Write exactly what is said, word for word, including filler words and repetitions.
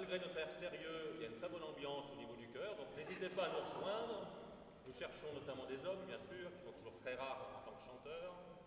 malgré notre air sérieux, il y a une très bonne ambiance au niveau du chœur, donc n'hésitez pas à nous rejoindre. Nous cherchons notamment des hommes, bien sûr, qui sont toujours très rares en tant que chanteurs.